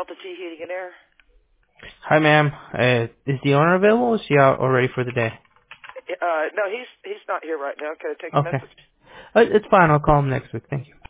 Delta T Heating and Air. Hi, ma'am. Is the owner available? Is he out already for the day? No, he's not here right now. Can I take a Okay. message? It's fine. I'll call him next week. Thank you.